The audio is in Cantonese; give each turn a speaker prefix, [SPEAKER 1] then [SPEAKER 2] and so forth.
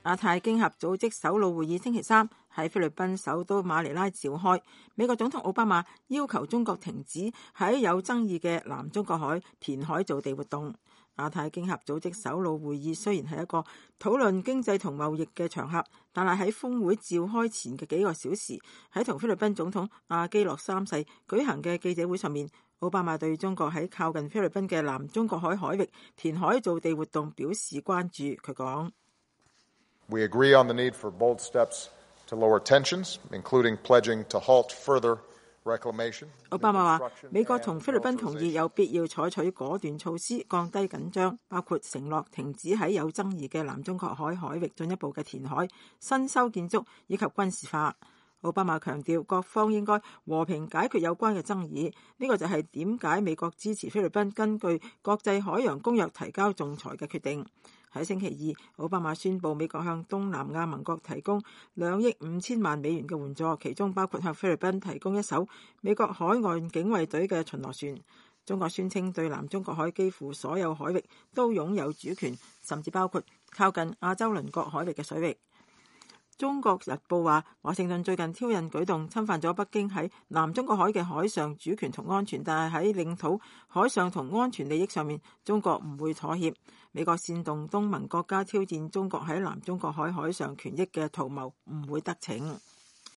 [SPEAKER 1] 亞太經合組織首腦會議星期三喺菲律賓首都馬尼拉召開，美國總統奧巴馬要求中國停止喺有爭議嘅南中國海填海造地活動。亞太經合組織首腦會議雖然係一個討論經濟同貿易嘅場合，但係喺峰會召開前嘅幾個小時，喺同菲律賓總統阿基諾三世舉行嘅記者會上面，奧巴馬對中國喺靠近菲律賓嘅南中國海海域填海造地活動表示關注。佢講
[SPEAKER 2] ：We agree on the need for bold steps to lower tensions, including pledging to halt further reclamation.
[SPEAKER 1] 奧巴馬話：美國同菲律賓同意有必要採取果斷措施降低緊張，包括承諾停止喺有爭議嘅南中國海海域進一步嘅填海、新修建築以及軍事化。奧巴馬強調，各方應該和平解決有關嘅爭議，呢個就係點解美國支持菲律賓根據國際海洋公約提交仲裁嘅決定。喺星期二，奧巴馬宣布美國向東南亞盟國提供2億5千萬美元嘅援助，其中包括向菲律賓提供一艘美國海岸警衛隊嘅巡邏船。中國宣稱對南中國海幾乎所有海域都擁有主權，甚至包括靠近亞洲鄰國海域嘅水域。中國日報話，華盛頓最近挑釁舉動侵犯咗北京喺南中國海嘅海上主權同安全，但係喺領土、海上同安全利益上面，中國唔會妥協。美國煽動東盟國家挑戰中國喺南中國海海上權益嘅圖謀唔會得逞。